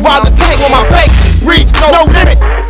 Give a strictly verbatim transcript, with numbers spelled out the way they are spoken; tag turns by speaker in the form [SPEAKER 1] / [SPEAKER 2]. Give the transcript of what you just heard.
[SPEAKER 1] rob the tank with my papers. Reach, no